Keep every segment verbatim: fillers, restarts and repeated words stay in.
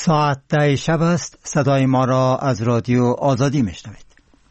ساعت ده شب است. صدای ما را از رادیو آزادی میشنوید.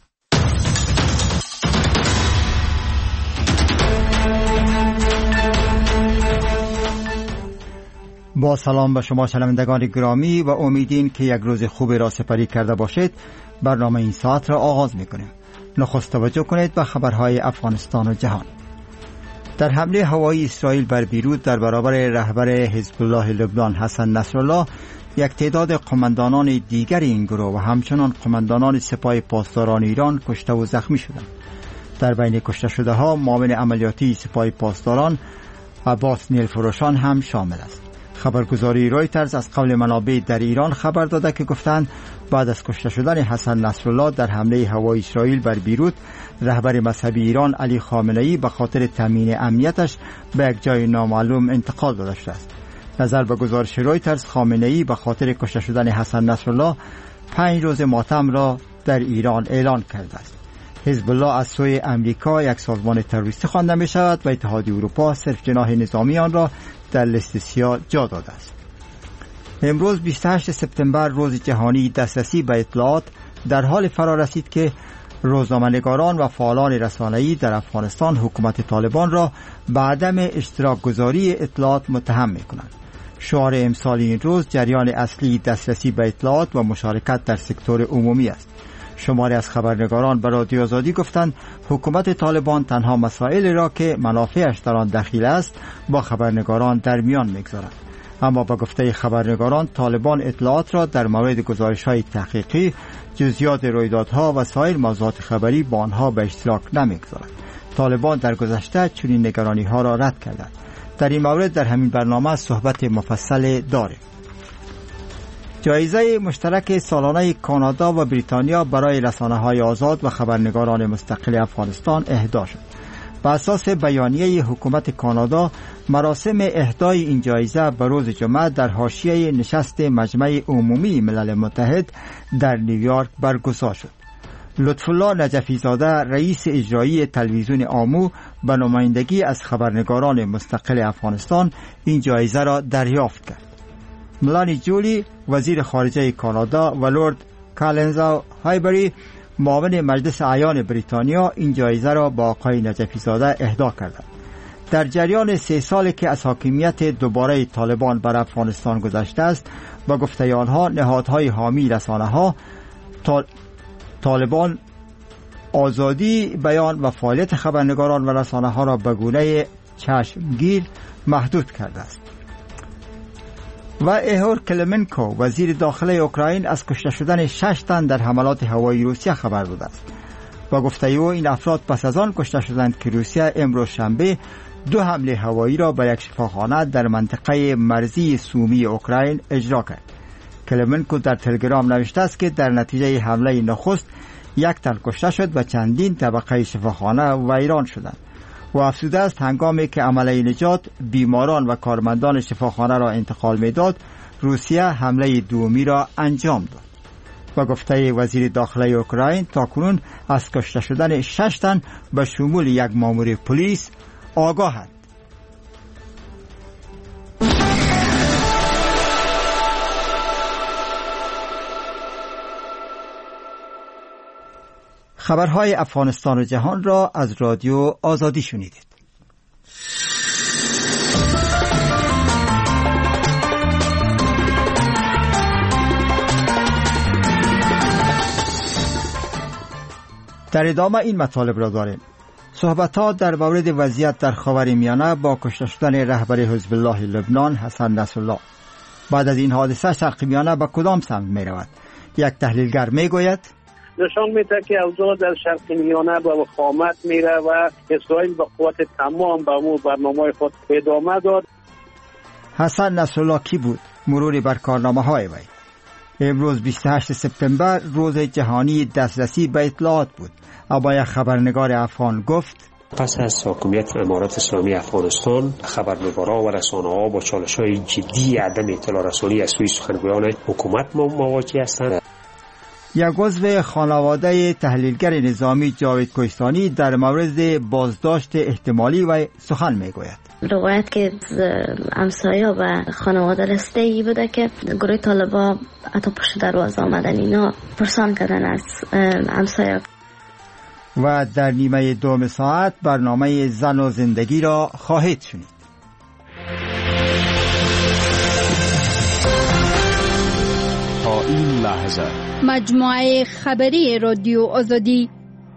با سلام به شما شنوندگان گرامی و امیدین که یک روز خوبی را سپری کرده باشید. برنامه این ساعت را آغاز میکنیم. نخست توجه کنید به خبرهای افغانستان و جهان. در حمله هوایی اسرائیل بر بیروت در برابر رهبر حزب الله لبنان حسن نصرالله، یک تعداد قماندانان دیگر این گروه و همچنان قماندانان سپاه پاسداران ایران کشته و زخمی شدند. در بین کشته شده ها معاون عملیاتی سپاه پاسداران عباس نیلفروشان هم شامل است. خبرگزاری رویترز از قول منابع در ایران خبر داده که گفتند بعد از کشته شدن حسن نصرالله در حمله هوایی اسرائیل بر بیروت، رهبر مذهبی ایران علی خامنه‌ای به خاطر تامین امنیتش به یک جای نامعلوم انتقال داده شده است. نظر به گزارش رویترز، خامنه‌ای به خاطر کشته شدن حسن نصرالله پنج روز ماتم را در ایران اعلان کرده است. حزب الله از سوی امریکا یک سازمان تروریستی خوانده می شود و اتحادیه اروپا صرف جناح نظامی آن را در لیست سیاه جا داده است. امروز بیست و هشتم سپتامبر روز جهانی دسترسی به اطلاعات در حال فرا رسید که روزنامه‌نگاران و فعالان رسانه‌ای در افغانستان حکومت طالبان را به عدم اشتراک گذاری اطلاعات متهم می‌کنند. شعار امسال این روز جریان اصلی دسترسی به اطلاعات و مشارکت در سکتور عمومی است. شماری از خبرنگاران به رادیو آزادی گفتند حکومت طالبان تنها مسائل را که منافعش در آن دخیل است با خبرنگاران در میان می‌گذارد. اما با گفته خبرنگاران، طالبان اطلاعات را در مورد گزارش‌های تحقیقی، جزئیات رویدادها و سایر موضوعات خبری با آنها به اشتراک نمی‌گذارد. طالبان در گذشته چنین نگرانی‌ها را رد کردند. در این مورد در همین برنامه صحبت مفصل داریم. جایزه مشترک سالانه کانادا و بریتانیا برای رسانه‌های آزاد و خبرنگاران مستقل افغانستان اهدا شد. بر اساس بیانیه حکومت کانادا، مراسم اهدای این جایزه به روز جمعه در حاشیه نشست مجمع عمومی ملل متحد در نیویورک برگزار شد. لطفالله نجفی زاده، رئیس اجرایی تلویزیون آمو، به نمایندگی از خبرنگاران مستقل افغانستان این جایزه را دریافت کرد. ملانی جولی، وزیر خارجه کانادا، و لورد کالنزا هایبری، معاون مجلس اعیان بریتانیا، این جایزه را با آقای نجفی زاده اهدا کردند. در جریان سه سالی که از حاکمیت دوباره طالبان بر افغانستان گذشته است، با گفته آنها نهادهای حامی رسانه‌ها، طالبان آزادی بیان و فعالیت خبرنگاران و رسانه‌ها را به گونه چشمگیر محدود کرده است. و ایهور کلمنکو، وزیر داخله اوکراین، از کشته شدن شش تن در حملات هوایی روسیه خبر داده است. با گفته او این افراد پس از آن کشته شدند که روسیه امروز شنبه دو حمله هوایی را به یک شفاخانه در منطقه مرزی سومی اوکراین اجرا کرد. کلمنکو در تلگرام نوشته است که در نتیجه حمله نخست یک تن کشته شد و چندین طبقه شفاخانه ویران شدند. و افزوده است هنگامی که عملیه نجات بیماران و کارمندان شفاخانه را انتقال می‌داد، روسیه حمله دومی را انجام داد. و گفته وزیر داخله اوکراین تاکنون از کشته شدن شش تن به شمول یک مامور پلیس آگاهند. خبرهای افغانستان و جهان را از رادیو آزادی شنیدید. در ادامه این مطالب را داریم. صحبت‌ها در مورد وضعیت در خاورمیانه با کشته شدن رهبر حزب الله لبنان حسن نصرالله. بعد از این حادثه شرق میانه به کدام سمت می رود؟ یک تحلیلگر می گوید نشان میده که اوضاع در شرق میانه به وخامت میره و اسرائیل به قوت تمام به امور برنامه خود ادامه داد. حسن نصرالله کی بود؟ مروری بر کارنامه های وی. امروز بیست و هشتم سپتامبر روز جهانی دسترسی به اطلاعات بود. اما یک خبرنگار افغان گفت پس از حاکمیت امارات اسلامی افغانستان، خبرنگاران و رسانه‌ها با چالش‌های جدی عدم اطلاع رسانی از سوی سخنگویان حکومت مواجه هستند. یک عضو خانواده تحلیلگر نظامی جاوید کوهستانی در مورد بازداشت احتمالی و سخن میگوید. روایت که همسایه و خانواده رسته ای بوده که گروه طالبا حتی پشت دروازه آمدن اینا پرسان کردن از همسایه. و در نیمه دوم ساعت برنامه زن و زندگی را خواهید شنید. تا این لحظه مجموعه خبری رادیو آزادی.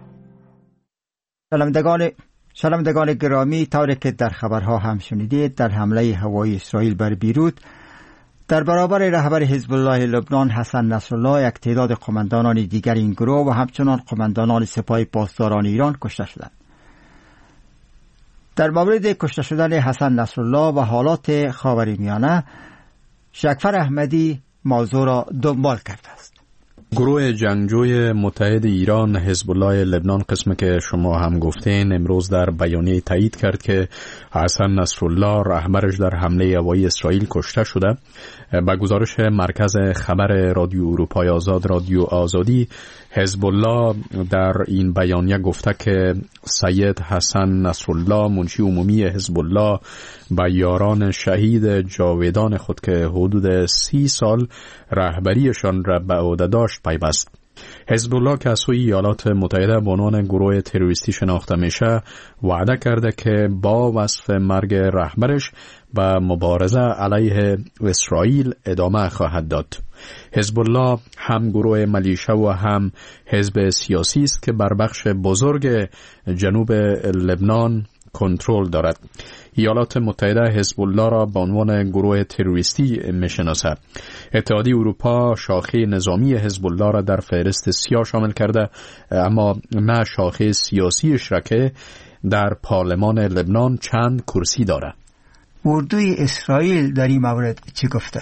شنوندگان شنوندگان گرامی، طوری که در خبرها هم شنیدید، در حمله هوایی اسرائیل بر بیروت در برابر رهبر حزب الله لبنان حسن نصرالله یک تعداد قماندانان دیگر این گروه و همچنان قماندانان سپاه پاسداران ایران کشته شدند. در مورد کشته شدن حسن نصرالله و حالات خاورمیانه شکفر احمدی موضوع را دنبال کرده است. گروه جنگجوی متحد ایران حزب الله لبنان، قسم که شما هم گفتین، امروز در بیانیه تایید کرد که حسن نصرالله رهبرش در حمله هوایی اسرائیل کشته شده. با گزارش مرکز خبر رادیو اروپای آزاد رادیو آزادی، حزب الله در این بیانیه گفته که سید حسن نصرالله منشی عمومی حزب الله با یاران شهید جاویدان خود که حدود سی سال رهبریشان را به عهده داشت پیوست. حزب الله که از سوی ایالات متحده به عنوان گروه تروریستی شناخته میشه، وعده کرده که با وصف مرگ رهبرش به مبارزه علیه اسرائیل ادامه خواهد داد. حزب الله هم گروه ملیشه و هم حزب سیاسی است که بر بخش بزرگ جنوب لبنان کنترل دارد. ایالات متحده حزب الله را به عنوان گروه تروریستی میشناسد. اتحادیه اروپا شاخه نظامی حزب الله را در فهرست سیاه شامل کرده، اما نه شاخه سیاسیش را که در پارلمان لبنان چند کرسی دارد. اردوی اسرائیل در این مورد چی گفته؟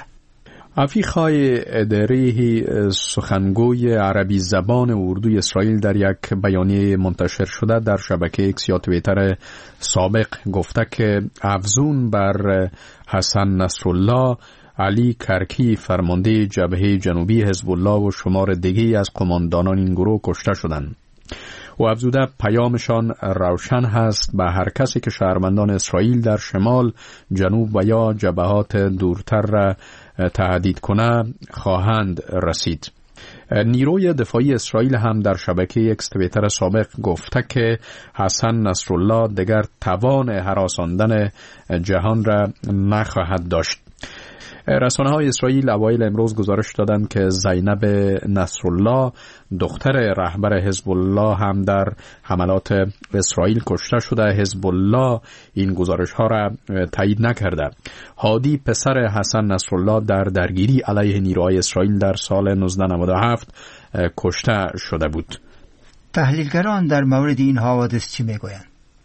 افیخای اداری سخنگوی عربی زبان اردوی اسرائیل در یک بیانیه منتشر شده در شبکه ایکس یا توییتر سابق گفته که افزون بر حسن نصرالله، علی کرکی فرمانده جبهه جنوبی حزب الله و شمار دیگری از قماندانان این گروه کشته شدند. و افزوده پیامشان روشن هست به هر کسی که شهروندان اسرائیل در شمال، جنوب و یا جبهات دورتر را تهدید کنه خواهند رسید. نیروی دفاعی اسرائیل هم در شبکه اکس توییتر سابق گفته که حسن نصرالله دیگر توان هراساندن جهان را نخواهد داشت. رسانه های اسرائیل اوایل امروز گزارش دادند که زینب نصرالله، دختر رهبر حزب الله، هم در حملات اسرائیل کشته شده. حزب الله این گزارش ها را تایید نکرده. هادی پسر حسن نصرالله در درگیری علیه نیروهای اسرائیل در سال نوزده نود و هفت کشته شده بود. تحلیلگران در مورد این حوادث چی میگویند؟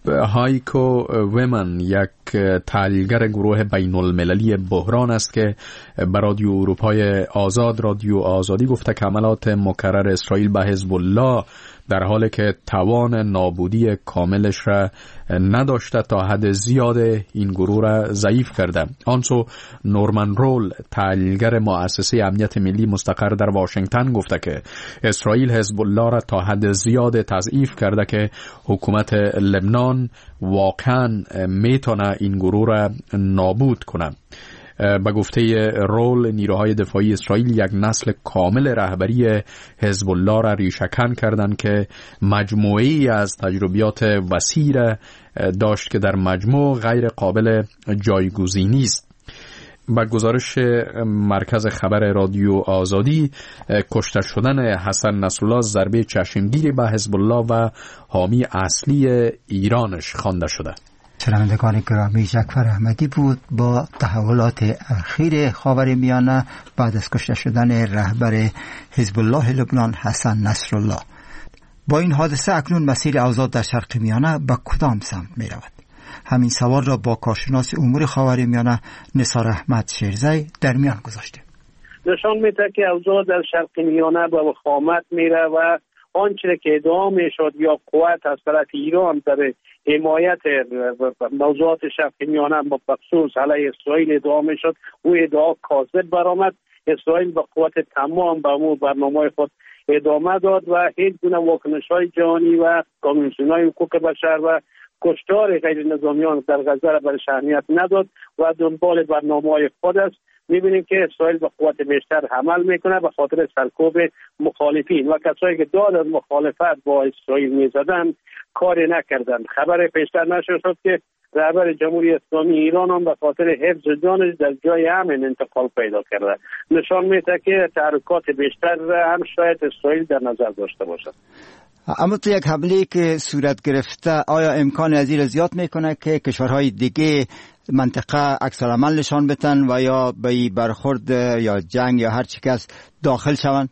هایکو ویمن، یک تحلیلگر گروه بین المللی بحران است که به رادیو اروپای آزاد رادیو آزادی گفته که حملات مکرر اسرائیل به حزب الله در حالی که توان نابودی کاملش را نداشته تا حد زیاد این گروه را ضعیف کرده. آنسو نورمن رول، تحلیلگر مؤسسه امنیت ملی مستقر در واشنگتن، گفته که اسرائیل حزب الله را تا حد زیاد تضعیف کرده که حکومت لبنان واقعا میتونه این گروه را نابود کنه. به گفته رول، نیروهای دفاعی اسرائیل یک نسل کامل رهبری حزب الله را ریشه‌کن کردند که مجموعه‌ای از تجربیات وسیع داشت که در مجموع غیر قابل جایگزینی است. با گزارش مرکز خبر رادیو آزادی، کشته شدن حسن نصرالله ضربه چشمگیری به حزب الله و حامی اصلی ایرانش خوانده شده. شنوندگان گرامی، شکفر احمدی بود با تحولات اخیر خاورمیانه بعد از کشته شدن رهبر حزب الله لبنان حسن نصرالله. با این حادثه اکنون مسیر اوضاع در شرق میانه به کدام سمت می رود؟ همین سوال را با کارشناس امور خاورمیانه نثار احمد شیرزی در میان گذاشته. نشان میده که اوضاع در شرق میانه به وخامت میره و آنچه که ادعا میشد یا قوت از طرف ایران در حمایت موضوعات شرق میانه بخصوص علیه اسرائیل ادعا میشد، او ادعا کاذب برآمد. اسرائیل به قوت تمام به امور برنامه خود ادامه داد و هیچ گونه واکنش‌های جهانی و کمیسیون‌های حقوق بشر و کشتار غیر نظامیان در غزه را برش اهمیت نداد و دنبال برنامه‌های خود است. می‌بینیم که اسرائیل به قوت بیشتر عمل میکنه به خاطر سرکوب مخالفین و کسایی که داد از مخالفت با اسرائیل میزدن کاری نکردن. خبر پیشتر نشر شد که رهبر جمهوری اسلامی ایران هم به خاطر حفظ جانش در جای امن انتقال پیدا کرده. نشان میده که تحرکات بیشتر هم شاید اسرائیل در نظر داشته باشد. اما تو یک حمله که صورت گرفته آیا امکان از این زیاد میکنه که کشورهای دیگه منطقه عکس العمل نشان بدن و یا به برخورد یا جنگ یا هر چی کس داخل شوند؟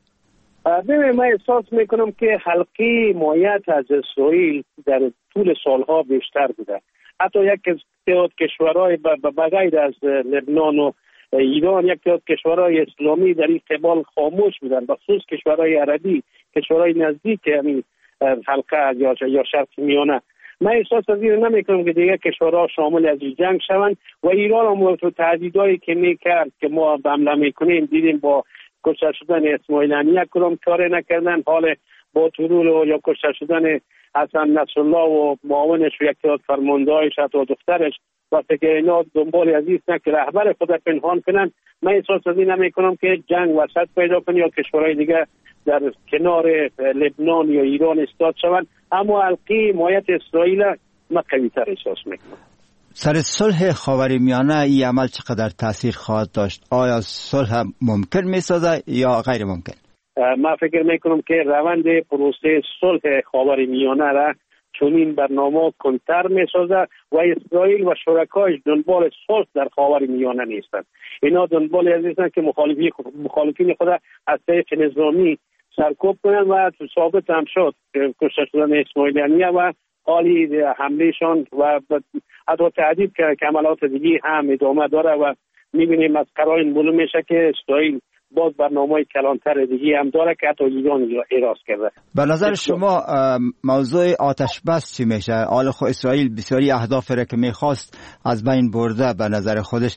ببین من احساس میکنم که حلقه حمایت از اسرائیل در طول سالها بیشتر بوده. حتی یک تعداد کشورهای بغیر از لبنان و ایران، یک تعداد کشورهای اسلامی در این قبال خاموش بودن، بخصوص کشورهای عربی، کشورهای نزدیک همین حلقه یا یا شرق میانه. من احساس از این نمیکنم که دیگه کشورها شامل از این جنگ شوند و ایران هم تو تهدیدایی که میکرد که ما حمله میکنیم دیدیم با کشته شدن اسماعیل هنیه کدام کاری نکردن. حال با طرول یا کشته شدن حسن نصرالله و معاونش و یک تعداد فرماندهایش حتی دخترش وقتی که اینا دنبال از این که رهبر خود پنهان کنن، من احساس از این نمیکنم که جنگ وسط پیدا کنه یا کشورهای دیگه در کنار لبنان یا ایران استاد شوند. اما حلقه حمایت اسرائیل من قوی‌تر احساس میکنم. سر صلح خاورمیانه این عمل چقدر تاثیر خواهد داشت؟ آیا صلح ممکن میسازه یا غیر ممکن؟ من فکر میکنم که روند پروسه صلح خاورمیانه را چنین برنامه کنتر میسازه و اسرائیل و شرکایش دنبال صلح در خاورمیانه نیستند. اینا دنبال از نیستند که مخالفین مخالفین خود از طریق نظامی سرکوب کنند و ثابت هم شد کشته شدن اسماعیل هنیه و حالی حملهشان و حتی تهدید که عملات دیگه هم ادامه داره و میبینیم از قرائن معلوم میشه که اسرائیل باز برنامه‌های کلانتر دیگه هم داره که حتی ایران اعراض کرده. به نظر شما موضوع آتش بس چی میشه؟ حالا خب اسرائیل بسیاری اهداف را که میخواست از بین برده به نظر خودش.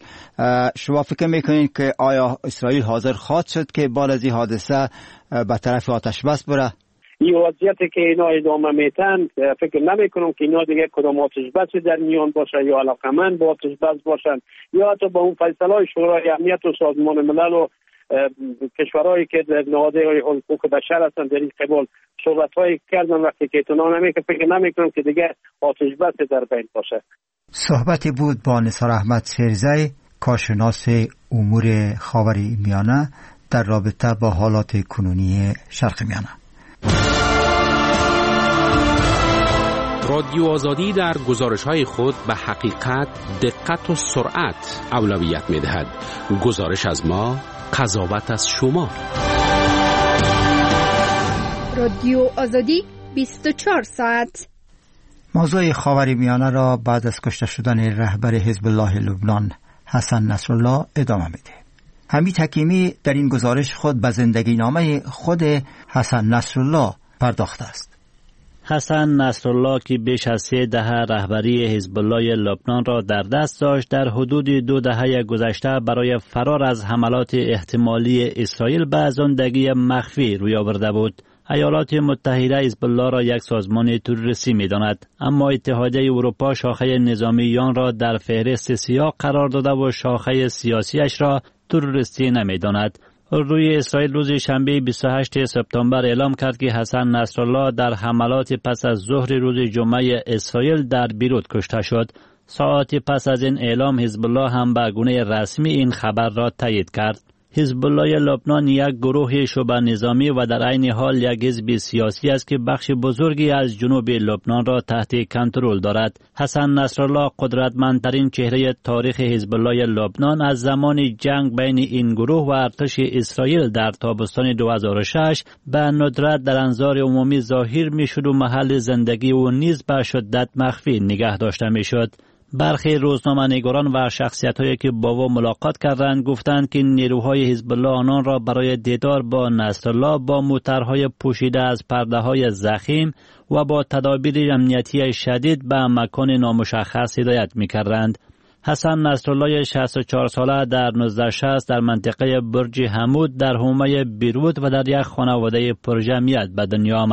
شما فکر میکنین که آیا اسرائیل حاضر خواهد شد که بعد از این حادثه به طرف آتش بس بره؟ این وضعیتی که اینا ادامه میتن فکر نمی کنم که اینا دیگه کدام آتش بسی در میان باشه یا علاقمند با آتش بس باشن یا حتی با اون فیصله های شورای امنیت و سازمان ملل و کشورهایی که در نهادهای حقوق بشر هستن در این قبال صحبت‌های کردن وقتی که اطلاع نمی که فکر نمی کنم که دیگه آتش بس در بین باشه. صحبتی بود با نثار احمد سرزی، کارشناس امور خاورمیانه در رابطه با حالات کنونی شرق میانه. رادیو آزادی در گزارش‌های خود به حقیقت، دقت و سرعت اولویت می‌دهد. گزارش از ما، قضاوت از شما. رادیو آزادی بیست و چهار ساعت. موضوع خاورمیانه را بعد از کشته شدن رهبر حزب الله لبنان حسن نصرالله ادامه میده. حمید حکیمی در این گزارش خود به زندگی نامه خود حسن نصرالله پرداخته است. حسن نصرالله که بیش از سه دهه رهبری حزب الله لبنان را در دست داشت، در حدود دو دهه گذشته برای فرار از حملات احتمالی اسرائیل به زندگی مخفی روی آورده بود. ایالات متحده حزب الله را یک سازمان تروریستی می‌داند، اما اتحادیه اروپا شاخه نظامی آن را در فهرست سیاه قرار داده و شاخه سیاسیش را تروریستی نمی‌داند. روی اسرائیل روز شنبه بیست و هشتم سپتامبر اعلام کرد که حسن نصرالله در حملات پس از ظهر روز جمعه اسرائیل در بیروت کشته شد. ساعتی پس از این اعلام حزب الله هم به گونه رسمی این خبر را تایید کرد. حزب الله لبنان یک گروه شبه نظامی و در عین حال یک حزب سیاسی است که بخش بزرگی از جنوب لبنان را تحت کنترل دارد. حسن نصرالله قدرتمندترین چهره تاریخ حزب الله لبنان از زمان جنگ بین این گروه و ارتش اسرائیل در تابستان دو هزار و شش به ندرت در انظار عمومی ظاهر میشد و محل زندگی او نیز به شدت مخفی نگه داشته میشد. برخی روزنامه‌نگاران و شخصیت‌هایی که با او ملاقات کردند گفتند که نیروهای حزب الله آنان را برای دیدار با نصرالله با موترهای پوشیده از پرده‌های ضخیم و با تدابیر امنیتی شدید به مکان نامشخص هدایت می‌کردند. حسن نصرالله شصت و چهار ساله در هزار و نهصد و شصت در منطقه برج حمود در حومه بیروت و در یک خانواده پرجمعیت به دنیا آمد.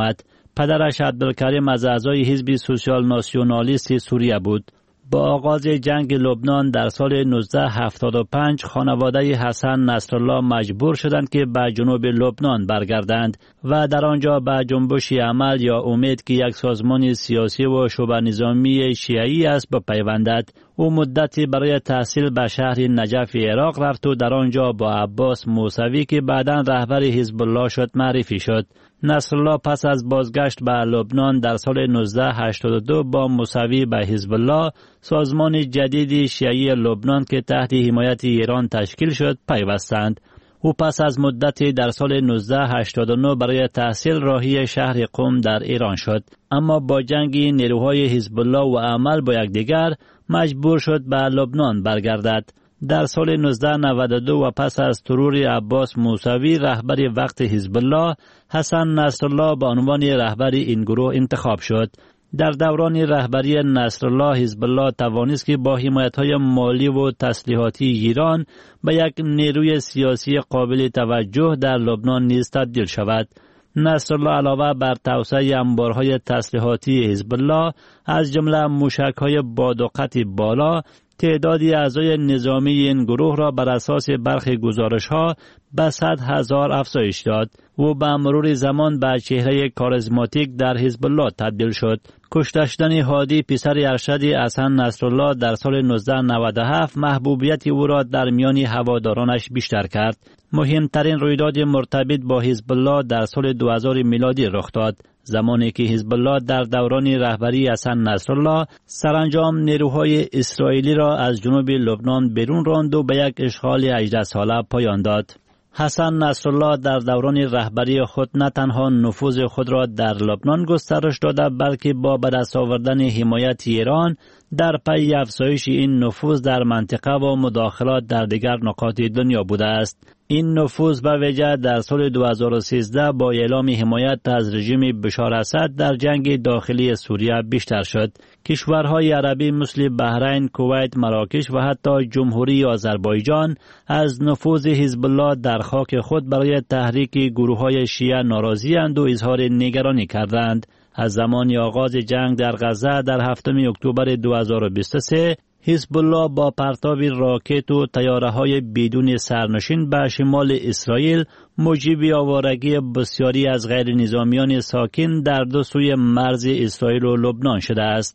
پدرش عبدالکریم از اعضای حزب سوسیال ناسیونالیست سوریه بود. با آغاز جنگ لبنان در سال نوزده هفتاد و پنج خانواده حسن نصرالله مجبور شدند که به جنوب لبنان برگردند و در آنجا به جنبش عمل یا امید که یک سازمان سیاسی و شعبه نظامی شیعی است بپیوندد. او مدتی برای تحصیل به شهر نجف عراق رفت و در آنجا با عباس موسوی که بعداً رهبر حزب الله شد معرفی شد. نصرالله پس از بازگشت به لبنان در سال نوزده هشتاد و دو با موسوی به حزب الله، سازمان جدیدی شیعی لبنان که تحت حمایت ایران تشکیل شد، پیوستند. او پس از مدتی در سال نوزده هشتاد و نه برای تحصیل راهی شهر قم در ایران شد، اما با جنگ نیروهای حزب الله و عمل با یکدیگر مجبور شد به لبنان برگردد. در سال نوزده نود و دو و پس از ترور عباس موسوی رهبر وقت حزب الله، حسن نصرالله به عنوان رهبر این گروه انتخاب شد. در دوران رهبری نصرالله، حزب الله توانست که با حمایت‌های مالی و تسلیحاتی ایران به یک نیروی سیاسی قابل توجه در لبنان نیز تبدیل شود. نصرالله علاوه بر توسعه انبارهای تسلیحاتی حزب الله، از جمله موشک‌های با دقت بالا، تعدادی اعضای نظامی این گروه را بر اساس برخی گزارش‌ها به صد هزار افزایش داد و به مرور زمان به چهره کاریزماتیک در حزب الله تبدیل شد. کشته شدن هادی پسر ارشد حسن نصرالله در سال نوزده نود و هفت محبوبیت او را در میان هوادارانش بیشتر کرد. مهمترین رویداد مرتبط با حزب الله در سال دو هزار میلادی رخ داد، زمانی که حزب الله در دوران رهبری حسن نصرالله سرانجام نیروهای اسرائیلی را از جنوب لبنان بیرون راند و به یک اشغال هجده ساله پایان داد. حسن نصرالله در دوران رهبری خود نه تنها نفوذ خود را در لبنان گسترش داده، بلکه با به دست آوردن حمایت ایران در پی افزایش این نفوذ در منطقه و مداخلات در دیگر نقاط دنیا بوده است. این نفوذ به ویژه در سال دو هزار و سیزده با اعلام حمایت از رژیم بشار اسد در جنگ داخلی سوریه بیشتر شد. کشورهای عربی مثل بحرین، کویت، مراکش و حتی جمهوری آذربایجان از نفوذ حزب الله در خاک خود برای تحریک گروه‌های شیعه ناراضی‌اند و اظهار نگرانی کردند. از زمان آغاز جنگ در غزه در هفتم اکتبر دو هزار و بیست و سه حزب الله با پرتاب راکت و طیاره‌های بدون سرنشین به شمال اسرائیل موجب آوارگی بسیاری از غیر نظامیان ساکن در دو سوی مرز اسرائیل و لبنان شده است.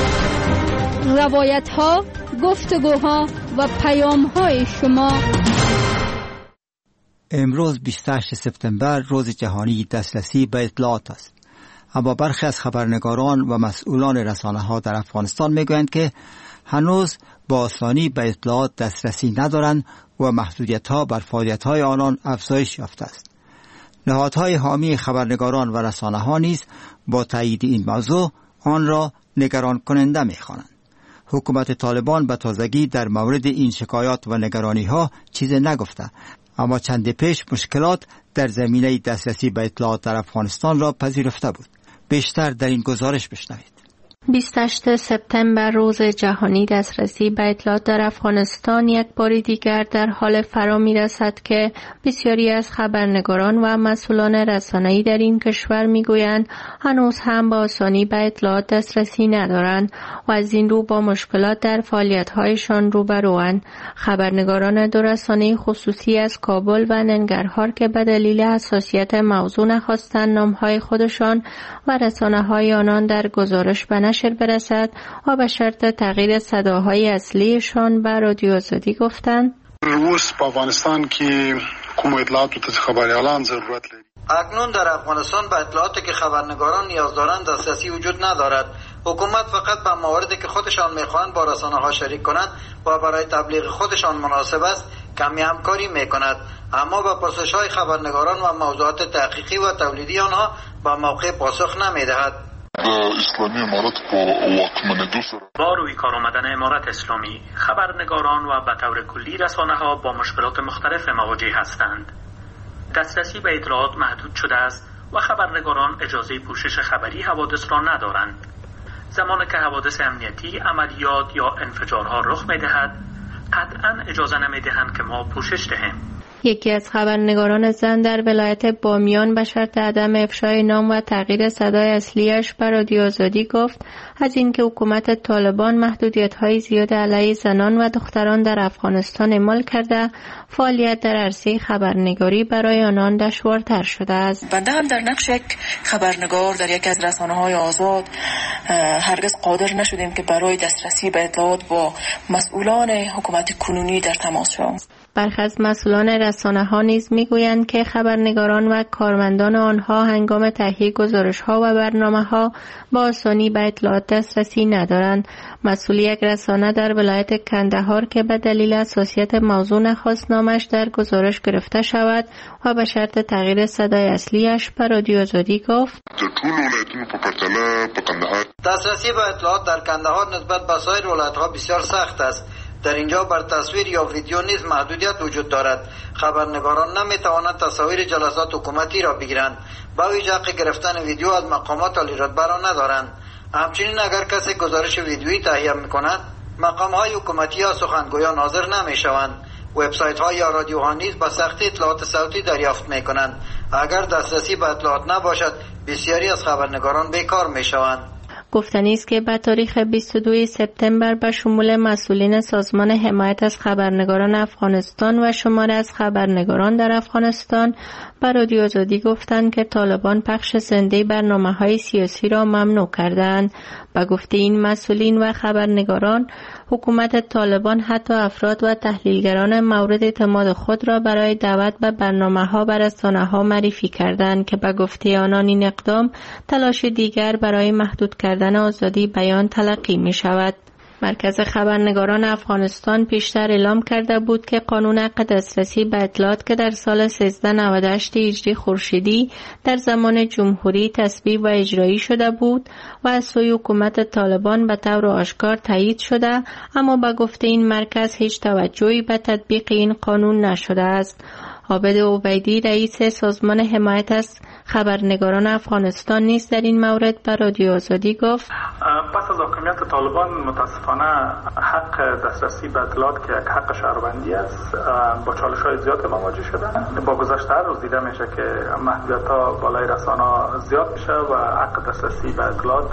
روایت‌ها، گفتگوها و پیام‌های شما. امروز بیست و هشتم سپتامبر روز جهانی دسترسی به اطلاعات است. اما برخی از خبرنگاران و مسئولان رسانه‌ها در افغانستان میگویند که هنوز با آسانی به اطلاعات دسترسی ندارند و محدودیت‌ها بر فعالیت‌های آنان افزایش یافته است. نهادهای حامی خبرنگاران و رسانه‌ها نیز با تایید این موضوع آن را نگران کننده می‌خوانند. حکومت طالبان به تازگی در مورد این شکایات و نگرانی‌ها چیزی نگفته، اما چند پیش مشکلات در زمینه دسترسی به اطلاعات در افغانستان را پذیرفته بود. بیشتر در این گزارش بشنوید. بیست و هشتم سپتامبر روز جهانی دسترسی به اطلاعات در افغانستان یک بار دیگر در حال فرا می رسد که بسیاری از خبرنگاران و مسئولان رسانه‌ای در این کشور می گویند هنوز هم با آسانی به اطلاعات دسترسی ندارند و از این رو با مشکلات در فعالیت‌هایشان روبروند. خبرنگاران دو رسانه خصوصی از کابل و ننگرهار که به دلیل حساسیت موضوع نخواستند نام‌های خودشان و رسانه‌های آنان در گزارش به نشر برسد و به شرط تغییر صداهای اصلیشان به رادیو آزادی گفتند روز په افغانستان کې کوم اطلاعاتو ته خبریالان ضرورت لري. اکنون در افغانستان به اطلاعاتی که خبرنگاران نیاز دارند دسترسی وجود ندارد. حکومت فقط به مواردی که خودشان میخواهند با رسانه‌ها شریک کنند و برای تبلیغ خودشان مناسب است کمی همکاری میکند، اما به پرسش‌های خبرنگاران و موضوعات تحقیقی و تولیدی آنها با موقع پاسخ نمیدهد. اسلامی امارات با واکمنیدو سره با روی کار آمدن امارت اسلامی خبرنگاران و به طور کلی رسانه‌ها با مشکلات مختلف مواجه هستند. دسترسی به اطلاعات محدود شده است و خبرنگاران اجازه پوشش خبری حوادث را ندارند. زمانی که حوادث امنیتی، عملیات یا انفجارها رخ می‌دهد، قطعاً اجازه نمی‌دهند که ما پوشش دهیم. یکی از خبرنگاران زن در ولایت بامیان به شرط عدم افشای نام و تغییر صدای اصلیش به رادیو آزادی گفت از اینکه حکومت طالبان محدودیت‌های زیاد علیه زنان و دختران در افغانستان اعمال کرده، فعالیت در عرصه خبرنگاری برای آنان دشوارتر شده است. بنده هم در نقش یک خبرنگار در یکی از رسانه‌های آزاد هرگز قادر نشدیم که برای دسترسی به اطلاعات با مسئولان حکومت کنونی در تماس شویم. برخی از مسئولان رسانه‌ها نیز می‌گویند که خبرنگاران و کارمندان آنها هنگام تهیه گزارش‌ها و برنامه‌ها با آسانی به اطلاعات دسترسی ندارند. مسئول یک رسانه در ولایت کندهار که به دلیل حساسیت موضوع نخواست نامش در گزارش گرفته شود و به شرط تغییر صدای اصلیش به رادیو آزادی گفت: دسترسی به اطلاعات در کندهار نسبت به سایر ولایت‌ها بسیار سخت است. در اینجا بر تصویر یا ویدیو نیز محدودیت وجود دارد. خبرنگاران نمی توانند تصاویر جلسات حکومتی را بگیرند. با ویژه حق گرفتن ویدیو از مقامات عالی رتبه را ندارند. همچنین اگر کسی گزارش ویدیویی تهیه می کند، مقام‌های حکومتی یا سخنگویان حاضر نمی شوند. وبسایت‌ها یا رادیوها نیز به سختی اطلاعات صوتی دریافت می کنند. اگر دسترسی به اطلاعات نباشد، بسیاری از خبرنگاران بیکار می شوند. گفتنی است که به تاریخ بیست و دو سپتامبر به شمول مسئولین سازمان حمایت از خبرنگاران افغانستان و شماره از خبرنگاران در افغانستان به رادیو آزادی گفتند که طالبان پخش زنده برنامه‌های سیاسی را ممنوع کردند. به گفته این مسئولین و خبرنگاران، حکومت طالبان حتی افراد و تحلیلگران مورد اعتماد خود را برای دعوت به برنامه‌ها بر رسانه‌ها معرفی کردند که به گفته آنان این اقدام تلاش دیگر برای محدود کردن آزادی بیان تلقی می شود. مرکز خبرنگاران افغانستان پیشتر اعلام کرده بود که قانون حق دسترسی به اطلاعات که در سال سیزده نود و هشت هجری خورشیدی در زمان جمهوری تصویب و اجرایی شده بود و از سوی حکومت طالبان به طور آشکار تایید شده، اما به گفته این مرکز هیچ توجهی به تطبیق این قانون نشده است. عابد عبیدی رئیس سازمان حمایت از خبرنگاران افغانستان نیز در این مورد به رادیو آزادی گفت: پس از حاکمیت طالبان متاسفانه حق دسترسی به اطلاعات که یک حق شهروندی است با چالش‌های زیاد مواجه شده. با گذشت هر روز دیده میشه که محدودیت‌ها بالای رسانه‌ها زیاد میشه و حق دسترسی به اطلاعات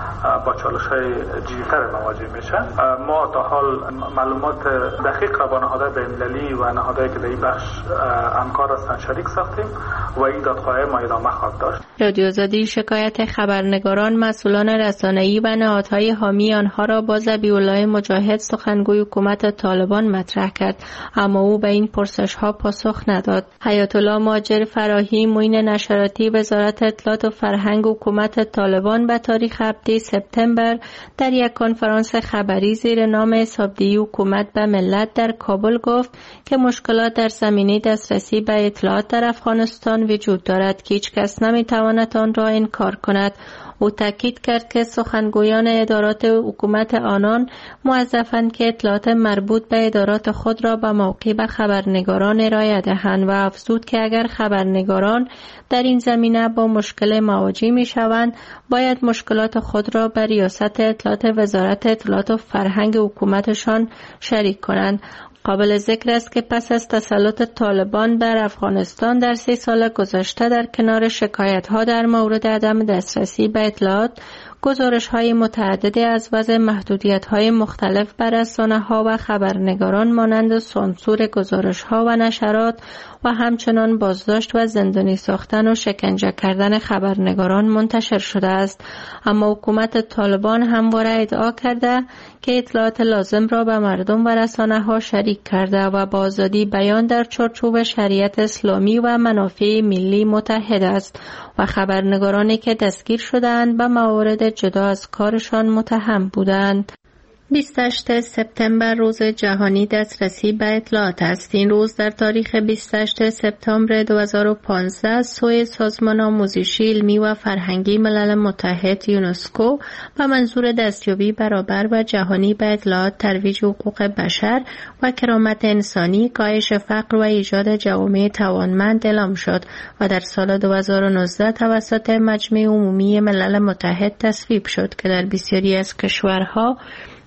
با چالش‌های جدی‌تر مواجه میشه. ما تا حال معلومات دقیق را با نهادهای بین‌المللی و نهادهایی که در این بخش همکار هستند شریک ساختیم و این دادخواهی ما ادامه خواهد داشت. رادیو آزادی شکایت خبرنگاران، مسئولان رسانه‌ای و نهادهای حامی آنها را با ذبیح‌الله مجاهد سخنگوی حکومت طالبان مطرح کرد، اما او به این پرسش‌ها پاسخ نداد. حیات الله ماجر فراهی، معین نشراتی وزارت اطلاعات و فرهنگ حکومت طالبان به تاریخ هفتم سپتامبر در یک کنفرانس خبری زیر نام حسابدهی حکومت به ملت در کابل گفت که مشکلات در زمینه دسترسی به اطلاعات در افغانستان وجود دارد که هیچ کس نمیتواند آن را انکار کند. او تاکید کرد که سخنگویان ادارات حکومت آنان موظفند که اطلاعات مربوط به ادارات خود را به موقع به خبرنگاران ارائه دهند و افزود که اگر خبرنگاران در این زمینه با مشکل مواجه می شوند، باید مشکلات خود را به ریاست اطلاعات وزارت اطلاعات و فرهنگ حکومتشان شریک کنند. قابل ذکر است که پس از تسلط طالبان بر افغانستان در سه سال گذشته در کنار شکایت‌ها در مورد عدم دسترسی به اطلاعات، گزارش‌های متعددی از وضع محدودیت‌های مختلف بر رسانه‌ها و خبرنگاران مانند سانسور گزارش‌ها و نشرات و همچنان بازداشت و زندانی ساختن و شکنجه کردن خبرنگاران منتشر شده است. اما حکومت طالبان همواره ادعا کرده که اطلاعات لازم را به مردم و رسانه‌ها شریک کرده و با آزادی بیان در چارچوب شریعت اسلامی و منافع ملی متحد است و خبرنگارانی که دستگیر شدند به موارد جدا از کارشان متهم بودند. بیست و هشتم سپتامبر روز جهانی دسترسی به اطلاعات است. این روز در تاریخ بیست و هشتم سپتامبر دو هزار و پانزده سوی سازمان آموزشی علمی و فرهنگی ملل متحد یونسکو به منظور دستیابی برابر و جهانی به اطلاعات، ترویج حقوق بشر و کرامت انسانی، کاهش فقر و ایجاد جوامع توانمند اعلام شد و در سال دو هزار و نوزده توسط مجمع عمومی ملل متحد تصویب شد که در بسیاری از کشورها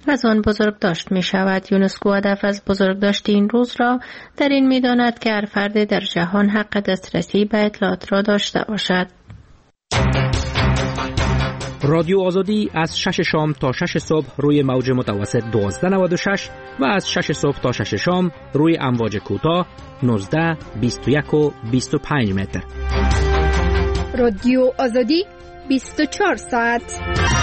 از آن بزرگداشت می شود. یونسکو هدف از بزرگداشت این روز را در این می داند که هر فرد در جهان حق دسترسی به اطلاعات را داشته باشد. رادیو آزادی از شش شام تا شش صبح روی موج متوسط دوازده نود و شش و از شش صبح تا شش شام روی امواج کوتاه نوزده، بیست و یک و بیست و پنج متر. رادیو آزادی بیست و چهار ساعت.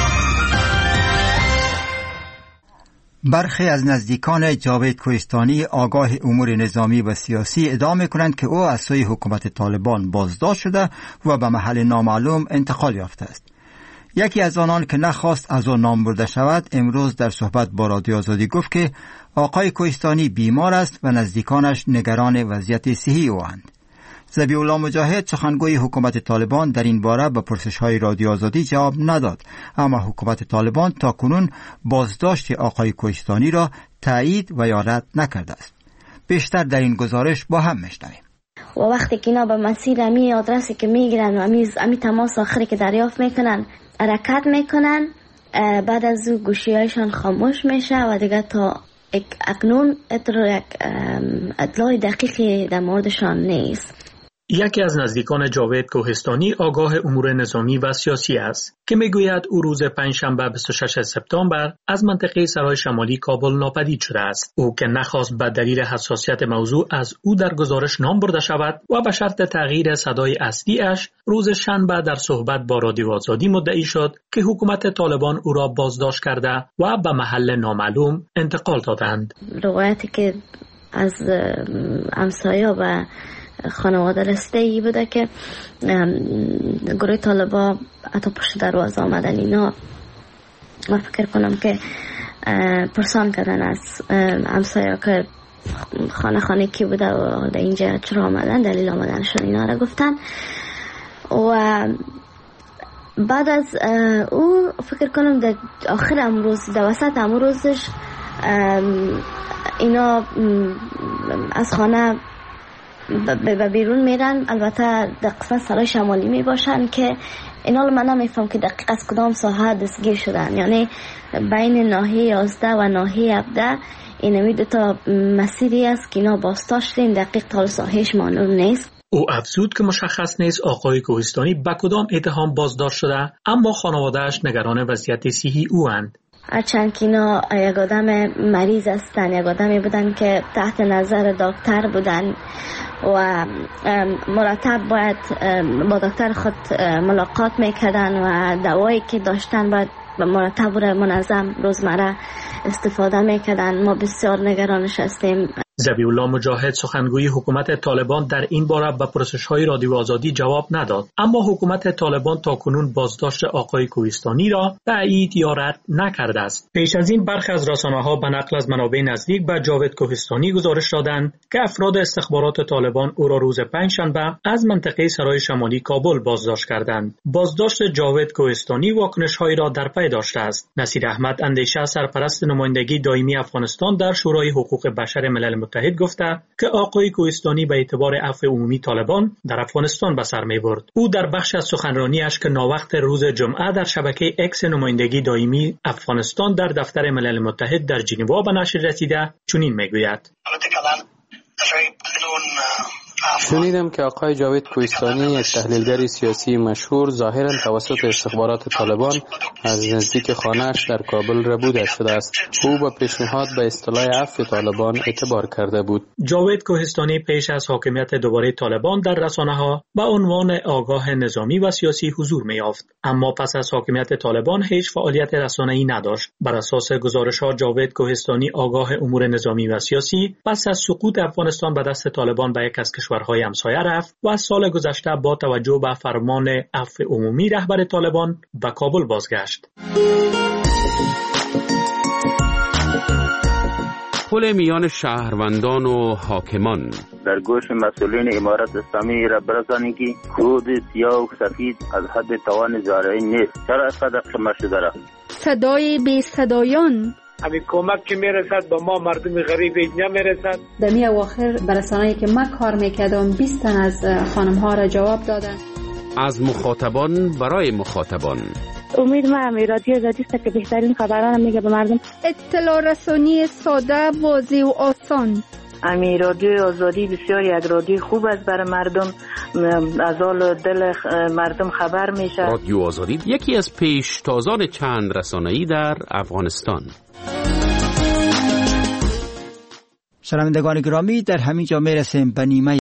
برخی از نزدیکان جاوید کوهستانی آگاه امور نظامی و سیاسی ادعا می‌کنند که او از سوی حکومت طالبان بازداشت شده و به محل نامعلوم انتقال یافته است. یکی از آنان که نخواست از آن نام برده شود امروز در صحبت با رادیو آزادی گفت که آقای کوهستانی بیمار است و نزدیکانش نگران وضعیت صحی او اند. ذبیح الله مجاهد سخنگوی حکومت طالبان در این باره به پرسش‌های رادیو آزادی جواب نداد، اما حکومت طالبان تاکنون بازداشت آقای کوهستانی را تایید و یا رد نکرده است. بیشتر در این گزارش با هم میشنویم. و وقتی که اینا به مسیر امی آدرسی که میگیرن و امی, امی تماس آخری که دریافت میکنن حرکت میکنن، بعد از او گوشی‌هایشان خاموش میشه و دیگه تا اکنون اطلاع دقیقی در موردشان نیست. یکی از نزدیکان جاوید کوهستانی آگاه امور نظامی و سیاسی است که میگوید او روز پنجشنبه بیست و ششم سپتامبر از منطقه سرای شمالی کابل ناپدید شده است. او که نخواست به دلیل حساسیت موضوع از او در گزارش نام برده شود و به شرط تغییر صدای اصلیش روز شنبه در صحبت با رادیو آزادی مدعی شد که حکومت طالبان او را بازداشت کرده و به محل نامعلوم انتقال دادند. روایتی که از همسایه و خانواده رسته ای بوده که گروه طالبا حتی پشت دروازه آمدن اینا و فکر کنم که پرسان کردن از همسایه که خانه خانه کی بوده و در اینجا چرا آمدن، دلیل آمدنشون اینا را گفتن. و بعد از او فکر کنم در آخر امروز در وسط امروزش اینا از خانه به بیرون میرن. البته در قسمت سرای شمالی می باشن که اینا من نمیفهم که دقیق از کدام ساحه دستگیر شدن، یعنی بین ناحیه یازده و ناحیه هفده اینمی دو تا مسیری است که اینا بازداشت شدن، دقیق تا ساحهش معلوم نیست. او افزود که مشخص نیست آقای کوهستانی به کدام اتهام بازداشت شده، اما خانواده‌اش نگران وضعیت صحی او اند. هرچند که اینا یک آدم مریض هستن، یک آدمی بودن که تحت نظر دکتر بودن و مرتب باید با دکتر خود ملاقات میکردن و دوایی که داشتن باید مرتب و منظم روزمره استفاده میکردن. ما بسیار نگرانش هستیم. ذبیح الله مجاهد سخنگوی حکومت طالبان در این باره به پرسش‌های رادیو آزادی جواب نداد، اما حکومت طالبان تاکنون بازداشت آقای کوهستانی را تایید یا رد نکرده است. پیش از این برخی از رسانه‌ها به نقل از منابع نزدیک به جاوید کوهستانی گزارش دادند که افراد استخبارات طالبان او را روز پنجشنبه از منطقه سرای شمالی کابل بازداشت کردند. بازداشت جاوید کوهستانی واکنش‌هایی را در پی داشته است. نصیر احمد اندیشه سرپرست نمایندگی دائمی افغانستان در شورای حقوق بشر ملل متحد گفته که آقای کوهستانی به اعتبار عفو عمومی طالبان در افغانستان به سر می‌برد. او در بخش از سخنرانیش که ناوقت روز جمعه در شبکه اکس نمایندگی دائمی افغانستان در دفتر ملل متحد در ژنو به نشر رسیده چنین میگوید: شنیدم که آقای جاوید کوهستانی یک تحلیلگر سیاسی مشهور ظاهراً توسط استخبارات طالبان از نزدیک خانه‌اش در کابل ربوده شده است. او با پیشنهاد به اصطلاح عفو طالبان اعتبار کرده بود. جاوید کوهستانی پیش از حاکمیت دوباره طالبان در رسانه‌ها با عنوان آگاه نظامی و سیاسی حضور می‌یافت، اما پس از حاکمیت طالبان هیچ فعالیت رسانه‌ای نداشت. بر اساس گزارش‌ها جاوید کوهستانی آگاه امور نظامی و سیاسی پس از سقوط افغانستان به دست طالبان به یک از کشورهای همسایه رفت و از سال گذشته با توجه به فرمان عفو عمومی رهبر طالبان به کابل بازگشت. پل میان شهروندان و حاکمان در گوش مسئولین امارت اسلامی را برسانید که کود سیاه و سفید از حد توان زارعی نیست. چرا اینقدر قیمت شده را؟ صدای بی صدایان همین کمک که میرسد به ما مردم غریب اینجا میرسد. در می اواخر برسانه‌ای که من کار میکردم بیست تن از خانم ها را جواب دادن. از مخاطبان برای مخاطبان امید ما هم رادیو آزادی است که بهترین خبران میگه به مردم. اطلاع رسانی ساده، واضح و آسان. امی رادیو آزادی بسیار یک رادیو خوب است برای مردم، از حال دل مردم خبر میشه. رادیو آزادی یکی از پیشتازان چند رسانه‌ای در افغانستان. شنوندگان گرامی، در همین جا میرسیم به نیمه